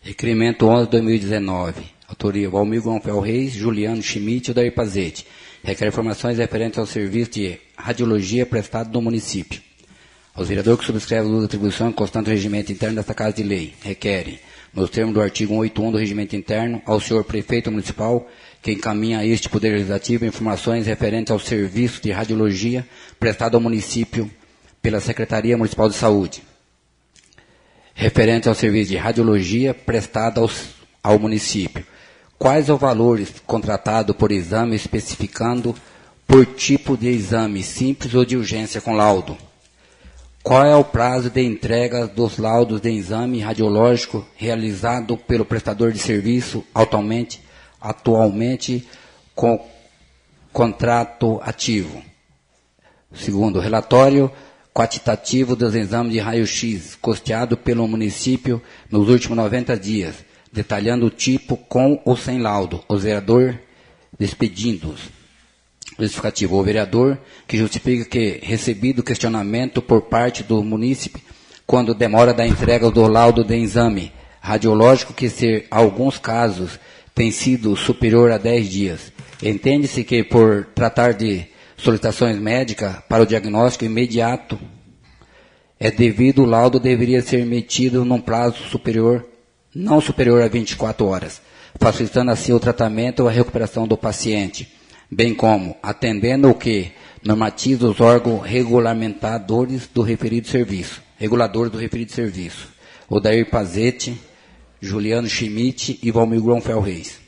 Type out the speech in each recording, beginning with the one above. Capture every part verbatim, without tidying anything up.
Requerimento onze de dois mil e dezenove. Autoria Valmir Gonfel Reis, Juliano Schmidt e Odair Pazete. Requer informações referentes ao serviço de radiologia prestado no município. Aos vereadores que subscrevem o uso da atribuição constante do regimento interno desta Casa de Lei, requerem, nos termos do artigo cento e oitenta e um do regimento interno, ao senhor prefeito municipal, que encaminha a este Poder Legislativo informações referentes ao serviço de radiologia prestado ao município pela Secretaria Municipal de Saúde. Referente ao serviço de radiologia prestado aos, ao município. Quais os valores contratados por exame, especificando por tipo de exame, simples ou de urgência com laudo? Qual é o prazo de entrega dos laudos de exame radiológico realizado pelo prestador de serviço atualmente, atualmente com contrato ativo? Segundo, relatório quantitativo dos exames de raio-x custeado pelo município nos últimos noventa dias, detalhando o tipo com ou sem laudo. O vereador despedindo-os. Justificativo. O vereador que justifica que recebido questionamento por parte do munícipe quando demora da entrega do laudo de exame radiológico que, se alguns casos, tem sido superior a dez dias. Entende-se que, por tratar de solicitações médicas para o diagnóstico imediato, é devido o laudo deveria ser emitido num prazo superior, não superior a vinte e quatro horas, facilitando assim o tratamento ou a recuperação do paciente, bem como atendendo o que normatiza os órgãos regulamentadores do referido serviço, reguladores do referido serviço, Odair Pazete, Juliano Schmidt e Valmir Gonfel Reis.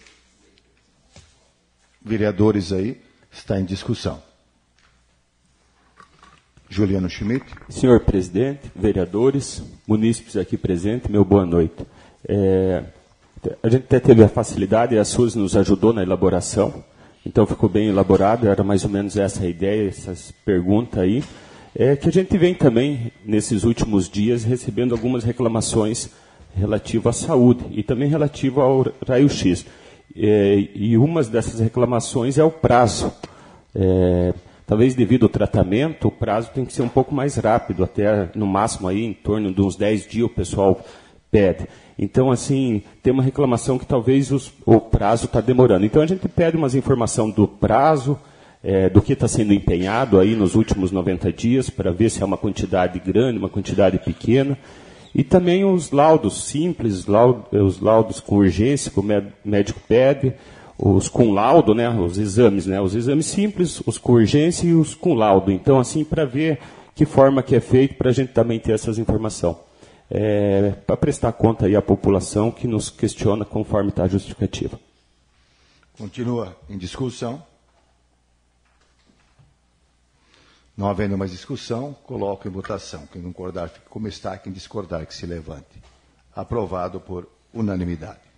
Vereadores aí, está em discussão. Juliano Schmidt. Senhor presidente, vereadores, munícipes aqui presentes, meu boa noite. É, a gente até teve a facilidade, a Suzy nos ajudou na elaboração, então ficou bem elaborado, era mais ou menos essa a ideia, essas perguntas aí, é, que a gente vem também, nesses últimos dias, recebendo algumas reclamações relativas à saúde e também relativas ao raio-x. É, e uma dessas reclamações é o prazo. É, talvez devido ao tratamento, o prazo tem que ser um pouco mais rápido, até no máximo aí, em torno de uns dez dias o pessoal pede. Então, assim, tem uma reclamação que talvez os, o prazo está demorando. Então, a gente pede umas informações do prazo, é, do que está sendo empenhado aí nos últimos noventa dias, para ver se é uma quantidade grande, uma quantidade pequena. E também os laudos simples, laudo, os laudos com urgência, que o médico pede, os com laudo, né, os exames, né, os exames simples, os com urgência e os com laudo. Então, assim, para ver que forma que é feito, para a gente também ter essas informações. É, para prestar conta aí à população que nos questiona conforme está a justificativa. Continua em discussão. Não havendo mais discussão, coloco em votação. Quem concordar, fique como está. Quem discordar, que se levante. Aprovado por unanimidade.